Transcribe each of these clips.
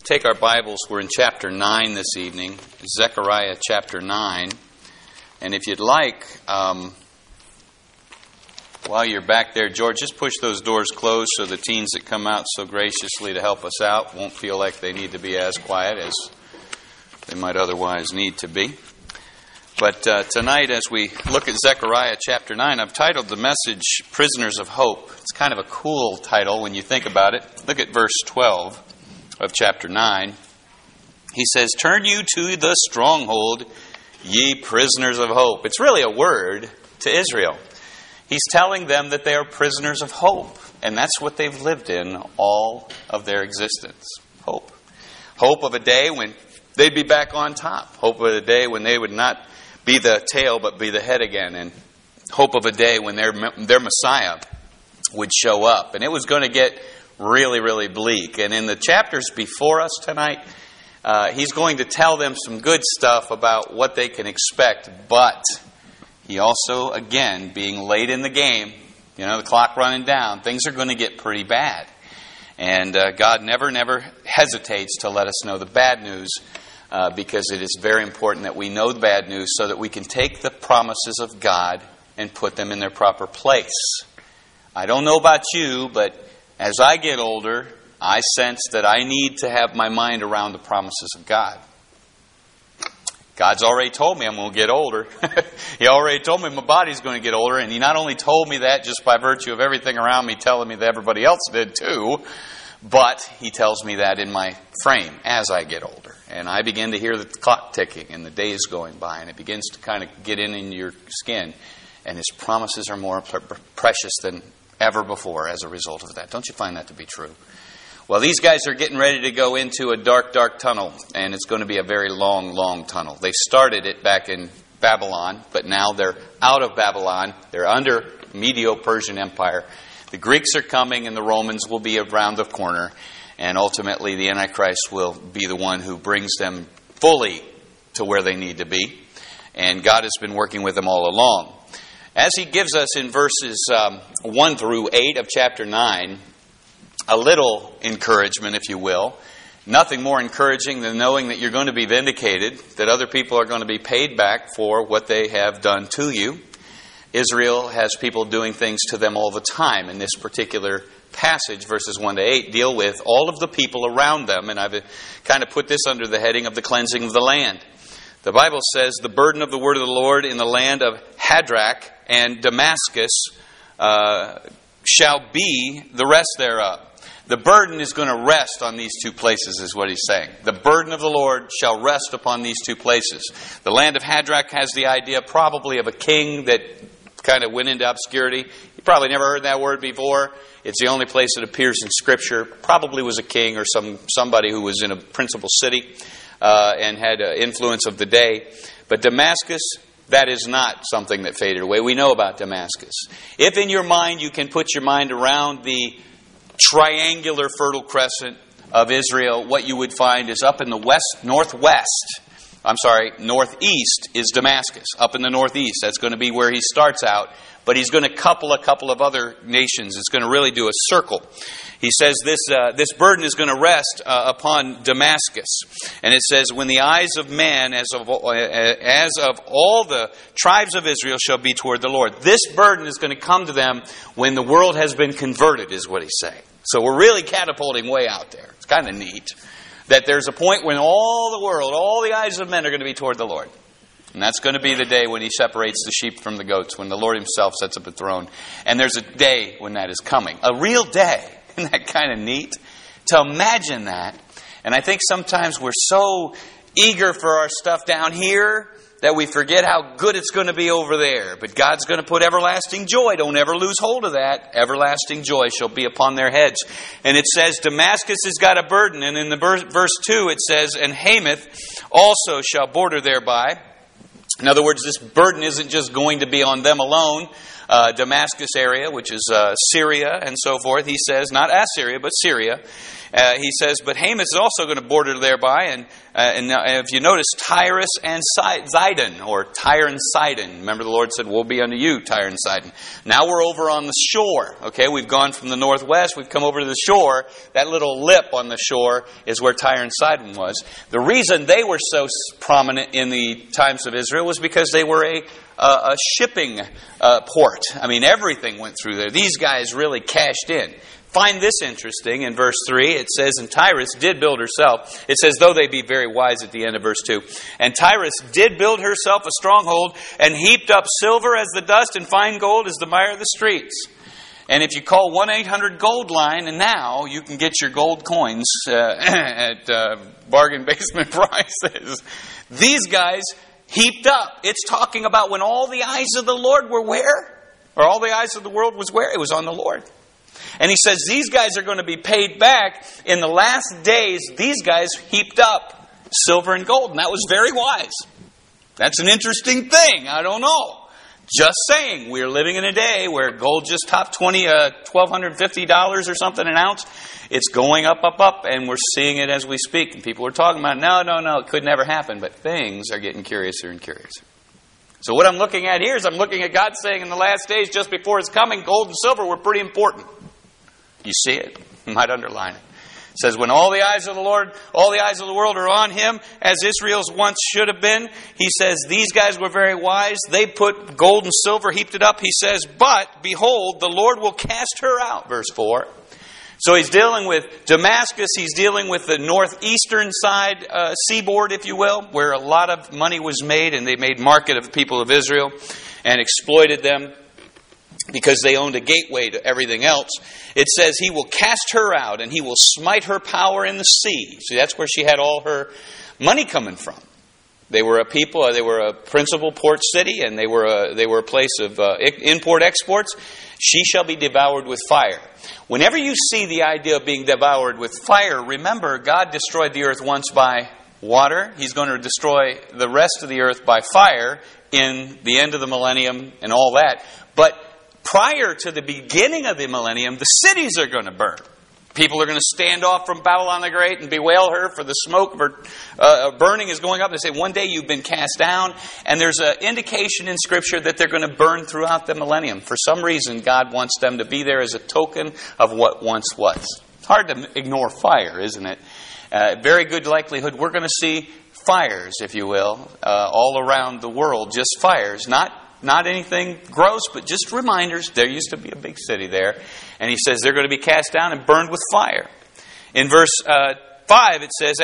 take our Bibles, we're in chapter 9 this evening, Zechariah chapter 9. And if you'd like, while you're back there, George, just push those doors closed so the teens that come out so graciously to help us out won't feel like they need to be as quiet as they might otherwise need to be. But tonight, as we look at Zechariah chapter 9, I've titled the message, Prisoners of Hope. It's kind of a cool title when you think about it. Look at verse 12 of chapter 9. He says, "Turn you to the stronghold, ye prisoners of hope." It's really a word to Israel. He's telling them that they are prisoners of hope. And that's what they've lived in all of their existence. Hope. Hope of a day when they'd be back on top. Hope of a day when they would not be the tail but be the head again. And hope of a day when their Messiah would show up. And it was going to get really, really bleak. And in the chapters before us tonight, he's going to tell them some good stuff about what they can expect. But he also, again, being late in the game, the clock running down, things are going to get pretty bad. And God never hesitates to let us know the bad news because it is very important that we know the bad news so that we can take the promises of God and put them in their proper place. I don't know about you, but as I get older, I sense that I need to have my mind around the promises of God. God's already told me I'm going to get older. He already told me my body's going to get older. And He not only told me that just by virtue of everything around me telling me that everybody else did too, but He tells me that in my frame as I get older. And I begin to hear the clock ticking and the days going by. And it begins to kind of get into your skin. And His promises are more precious than ever before as a result of that. Don't you find that to be true? Well, these guys are getting ready to go into a dark, dark tunnel, and it's going to be a very long, long tunnel. They started it back in Babylon, but now they're out of Babylon. They're under Medo-Persian Empire. The Greeks are coming, and the Romans will be around the corner, and ultimately the Antichrist will be the one who brings them fully to where they need to be, and God has been working with them all along. As He gives us in verses 1 through 8 of chapter 9, a little encouragement, if you will. Nothing more encouraging than knowing that you're going to be vindicated, that other people are going to be paid back for what they have done to you. Israel has people doing things to them all the time. In this particular passage, verses 1 to 8, deal with all of the people around them, and I've kind of put this under the heading of the cleansing of the land. The Bible says, "The burden of the word of the Lord in the land of Hadrach and Damascus shall be the rest thereof." The burden is going to rest on these two places, is what he's saying. The burden of the Lord shall rest upon these two places. The land of Hadrach has the idea probably of a king that kind of went into obscurity. You probably never heard that word before. It's the only place it appears in Scripture. Probably was a king or somebody who was in a principal city and had influence of the day. But Damascus, that is not something that faded away. We know about Damascus. If in your mind you can put your mind around the triangular fertile crescent of Israel, what you would find is up in the northeast is Damascus. Up in the northeast, that's going to be where he starts out. But he's going to couple a couple of other nations. It's going to really do a circle. He says this burden is going to rest upon Damascus. And it says, "When the eyes of man, as of all the tribes of Israel, shall be toward the Lord." This burden is going to come to them when the world has been converted, is what he's saying. So we're really catapulting way out there. It's kind of neat that there's a point when all the eyes of men are going to be toward the Lord. And that's going to be the day when He separates the sheep from the goats, when the Lord Himself sets up a throne. And there's a day when that is coming. A real day. Isn't that kind of neat? To imagine that. And I think sometimes we're so eager for our stuff down here that we forget how good it's going to be over there. But God's going to put everlasting joy. Don't ever lose hold of that. Everlasting joy shall be upon their heads. And it says Damascus has got a burden. And in the verse 2 it says, "And Hamath also shall border thereby." In other words, this burden isn't just going to be on them alone. Damascus area, which is Syria and so forth. He says, not Assyria, but Syria. He says, but Hamath is also going to border thereby. And if you notice, Tyrus and Zidon, or Tyre and Sidon. Remember the Lord said, woe be unto you, Tyre and Sidon. Now we're over on the shore. Okay, we've gone from the northwest, we've come over to the shore. That little lip on the shore is where Tyre and Sidon was. The reason they were so prominent in the times of Israel was because they were a shipping port. I mean, everything went through there. These guys really cashed in. Find this interesting. In verse 3, it says, and Tyrus did build herself. It says, though they be very wise at the end of verse 2. And Tyrus did build herself a stronghold, and heaped up silver as the dust, and fine gold as the mire of the streets. And if you call 1-800-GOLD line, and now you can get your gold coins at bargain basement prices. These guys heaped up. It's talking about when all the eyes of the Lord were where? Or all the eyes of the world was where? It was on the Lord. And he says these guys are going to be paid back in the last days. These guys heaped up silver and gold. And that was very wise. That's an interesting thing. I don't know. Just saying, we're living in a day where gold just topped $1,250 or something an ounce. It's going up, up, up, and we're seeing it as we speak. And people are talking about, no, it could never happen. But things are getting curiouser and curiouser. So what I'm looking at here is I'm looking at God saying in the last days, just before His coming, gold and silver were pretty important. You see it? You might underline it. It says, when all the eyes of the Lord, all the eyes of the world are on Him, as Israel's once should have been. He says, these guys were very wise. They put gold and silver, heaped it up. He says, but behold, the Lord will cast her out. Verse 4. So He's dealing with Damascus. He's dealing with the northeastern side, seaboard, if you will, where a lot of money was made, and they made market of the people of Israel and exploited them because they owned a gateway to everything else. It says He will cast her out, and He will smite her power in the sea. See, that's where she had all her money coming from. They were a people. They were a principal port city, and they were a place of import exports. She shall be devoured with fire. Whenever you see the idea of being devoured with fire, remember God destroyed the earth once by water. He's going to destroy the rest of the earth by fire in the end of the millennium and all that. But prior to the beginning of the millennium, the cities are going to burn. People are going to stand off from Babylon the Great and bewail her for the smoke of her burning is going up. They say, one day you've been cast down. And there's an indication in Scripture that they're going to burn throughout the millennium. For some reason, God wants them to be there as a token of what once was. It's hard to ignore fire, isn't it? Very good likelihood we're going to see fires, if you will, all around the world. Just fires, not anything gross, but just reminders. There used to be a big city there. And He says they're going to be cast down and burned with fire. In verse 5, it says,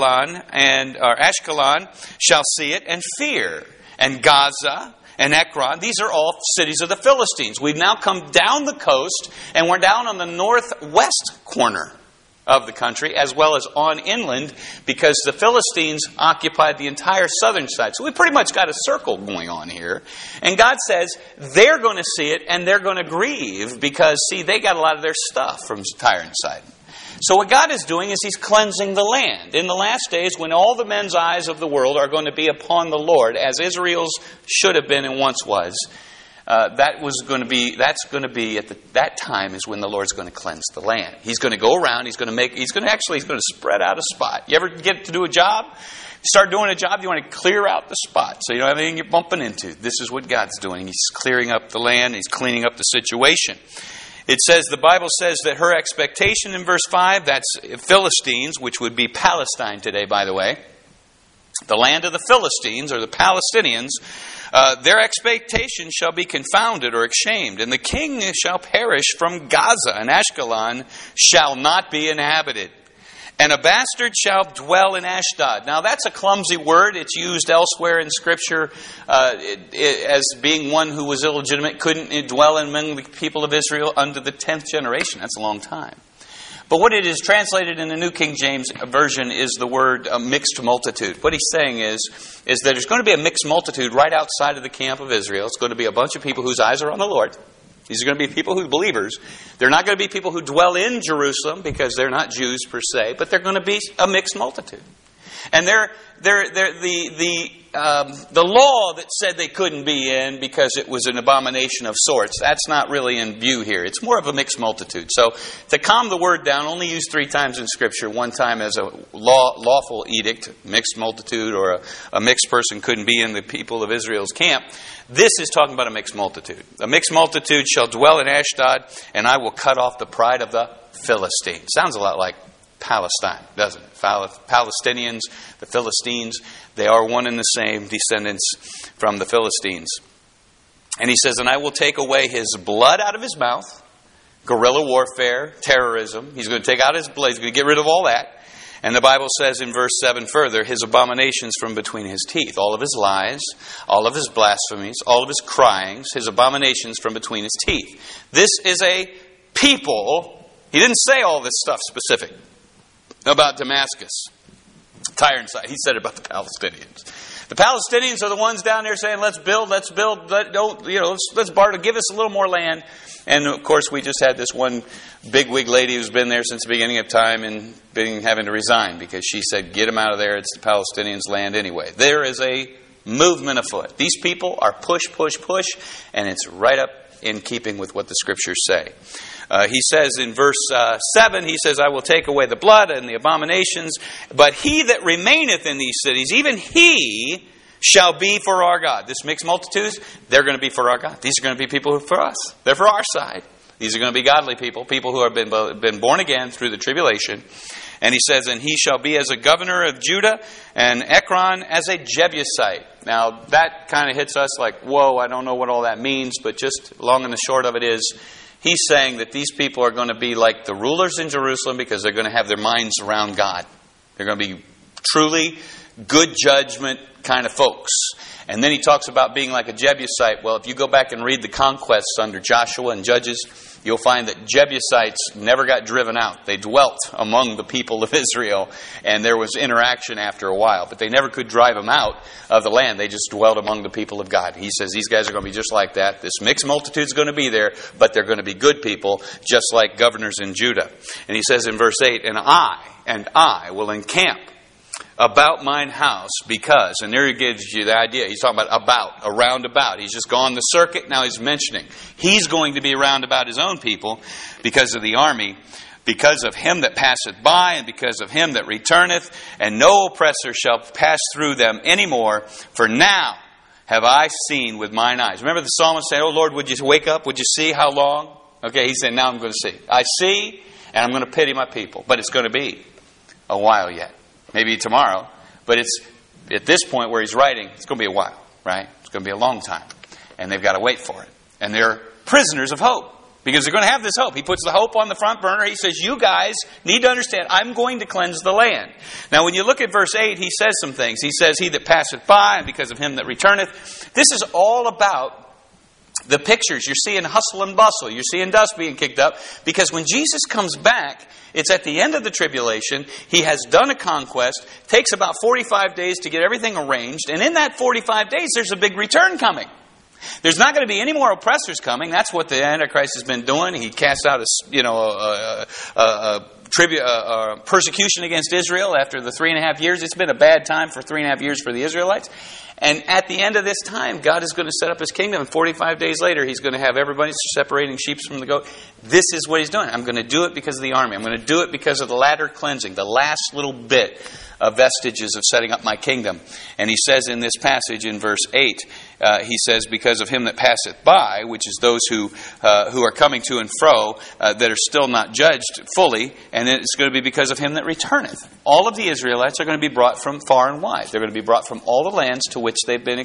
Ashkelon shall see it and fear. And Gaza and Ekron, these are all cities of the Philistines. We've now come down the coast, and we're down on the northwest corner of the country, as well as on inland, because the Philistines occupied the entire southern side. So we pretty much got a circle going on here. And God says they're going to see it and they're going to grieve because, see, they got a lot of their stuff from Tyre and Sidon. So what God is doing is He's cleansing the land. In the last days, when all the men's eyes of the world are going to be upon the Lord, as Israel's should have been and once was, that's going to be at that time is when the Lord's going to cleanse the land. He's going to go around. He's going to spread out a spot. You ever get to do a job? You start doing a job, you want to clear out the spot so you don't have anything you're bumping into. This is what God's doing. He's clearing up the land. He's cleaning up the situation. It says, the Bible says that her expectation in verse 5, that's Philistines, which would be Palestine today, by the way. The land of the Philistines, or the Palestinians, their expectation shall be confounded or shamed, and the king shall perish from Gaza, and Ashkelon shall not be inhabited. And a bastard shall dwell in Ashdod. Now that's a clumsy word. It's used elsewhere in Scripture as being one who was illegitimate, couldn't dwell among the people of Israel under the 10th generation. That's a long time. But what it is translated in the New King James Version is the word mixed multitude. What he's saying is that there's going to be a mixed multitude right outside of the camp of Israel. It's going to be a bunch of people whose eyes are on the Lord. These are going to be people who are believers. They're not going to be people who dwell in Jerusalem because they're not Jews per se, but they're going to be a mixed multitude. And the law that said they couldn't be in because it was an abomination of sorts, that's not really in view here. It's more of a mixed multitude. So to calm the word down, only used 3 times in Scripture. One time as a lawful edict, mixed multitude, or a mixed person couldn't be in the people of Israel's camp. This is talking about a mixed multitude. A mixed multitude shall dwell in Ashdod, and I will cut off the pride of the Philistines. Sounds a lot like Palestine, doesn't it? Palestinians, the Philistines, they are one and the same, descendants from the Philistines. And he says, and I will take away his blood out of his mouth, guerrilla warfare, terrorism. He's going to take out his blood. He's going to get rid of all that. And the Bible says in verse 7 further, his abominations from between his teeth. All of his lies, all of his blasphemies, all of his cryings, his abominations from between his teeth. This is a people. He didn't say all this stuff specific about Damascus, Tyre and Sidon. He said it about the Palestinians. The Palestinians are the ones down there saying, let's build, let's barter, give us a little more land. And of course, we just had this one bigwig lady who's been there since the beginning of time and been having to resign because she said, get them out of there. It's the Palestinians' land anyway. There is a movement afoot. These people are push, and it's right up in keeping with what the Scriptures say. He says in verse 7, he says, I will take away the blood and the abominations, but he that remaineth in these cities, even he shall be for our God. This mixed multitudes, they're going to be for our God. These are going to be people who are for us. They're for our side. These are going to be godly people, people who have been born again through the tribulation. And he says, and he shall be as a governor of Judah, and Ekron as a Jebusite. Now, that kind of hits us like, whoa, I don't know what all that means, but just long and the short of it is, he's saying that these people are going to be like the rulers in Jerusalem because they're going to have their minds around God. They're going to be truly good judgment kind of folks. And then he talks about being like a Jebusite. Well, if you go back and read the conquests under Joshua and Judges, you'll find that Jebusites never got driven out. They dwelt among the people of Israel, and there was interaction after a while. But they never could drive them out of the land. They just dwelt among the people of God. He says these guys are going to be just like that. This mixed multitude is going to be there, but they're going to be good people, just like governors in Judah. And he says in verse 8, and I will encamp about mine house because, and there he gives you the idea. He's talking about, around about. He's just gone the circuit. Now he's mentioning he's going to be around about his own people because of the army, because of him that passeth by, and because of him that returneth, and no oppressor shall pass through them any more. For now have I seen with mine eyes. Remember the psalmist saying, oh Lord, would you wake up? Would you see how long? Okay, he said, now I'm going to see. I see, and I'm going to pity my people. But it's going to be a while yet. Maybe tomorrow, but it's at this point where he's writing, it's going to be a while, right? It's going to be a long time, and they've got to wait for it. And they're prisoners of hope because they're going to have this hope. He puts the hope on the front burner. He says, you guys need to understand, I'm going to cleanse the land. Now, when you look at verse 8, he says some things. He says, he that passeth by, and because of him that returneth. This is all about the pictures. You're seeing hustle and bustle. You're seeing dust being kicked up. Because when Jesus comes back, it's at the end of the tribulation. He has done a conquest. Takes about 45 days to get everything arranged. And in that 45 days, there's a big return coming. There's not going to be any more oppressors coming. That's what the Antichrist has been doing. He cast out persecution against Israel after the 3.5 years. It's been a bad time for 3.5 years for the Israelites. And at the end of this time, God is going to set up His kingdom. And 45 days later, He's going to have everybody separating sheep from the goat. This is what He's doing. I'm going to do it because of the army. I'm going to do it because of the latter cleansing, the last little bit of vestiges of setting up my kingdom. And He says in this passage in verse 8, He says, because of him that passeth by, which is those who are coming to and fro, that are still not judged fully, and it's going to be because of him that returneth. All of the Israelites are going to be brought from far and wide. They're going to be brought from all the lands to which they've been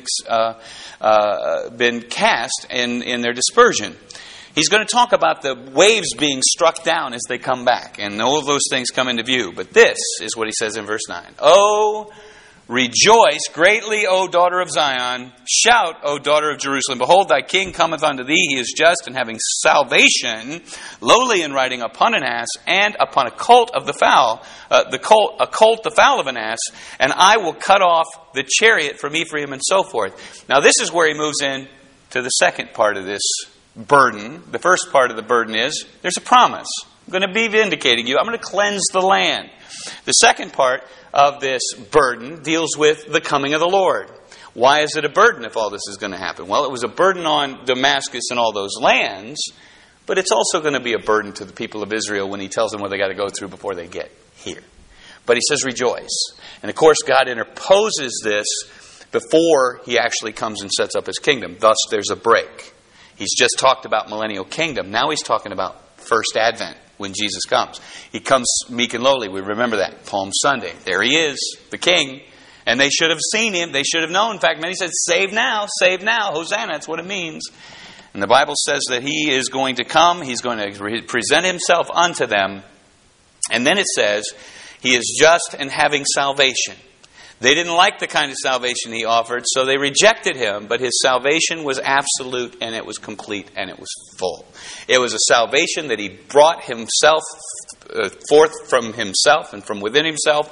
cast in their dispersion. He's going to talk about the waves being struck down as they come back, and all of those things come into view. But this is what he says in verse 9. Oh, rejoice greatly, O daughter of Zion. Shout, O daughter of Jerusalem. Behold, thy king cometh unto thee. He is just and having salvation, lowly and riding upon an ass, and upon a colt of the fowl, the fowl of an ass. And I will cut off the chariot from Ephraim, and so forth. Now this is where he moves in to the second part of this burden. The first part of the burden is there's a promise. I'm going to be vindicating you. I'm going to cleanse the land. The second part of this burden deals with the coming of the Lord. Why is it a burden if all this is going to happen? Well, it was a burden on Damascus and all those lands, but it's also going to be a burden to the people of Israel when he tells them what they got to go through before they get here. But he says, rejoice. And of course, God interposes this before he actually comes and sets up his kingdom. Thus, there's a break. He's just talked about millennial kingdom. Now he's talking about first advent, when Jesus comes. He comes meek and lowly. We remember that. Palm Sunday. There he is, the king. And they should have seen him. They should have known. In fact, many said, save now, Hosanna. That's what it means. And the Bible says that he is going to come. He's going to present himself unto them. And then it says, he is just and having salvation. They didn't like the kind of salvation he offered, so they rejected him. But his salvation was absolute, and it was complete, and it was full. It was a salvation that he brought himself forth from himself and from within himself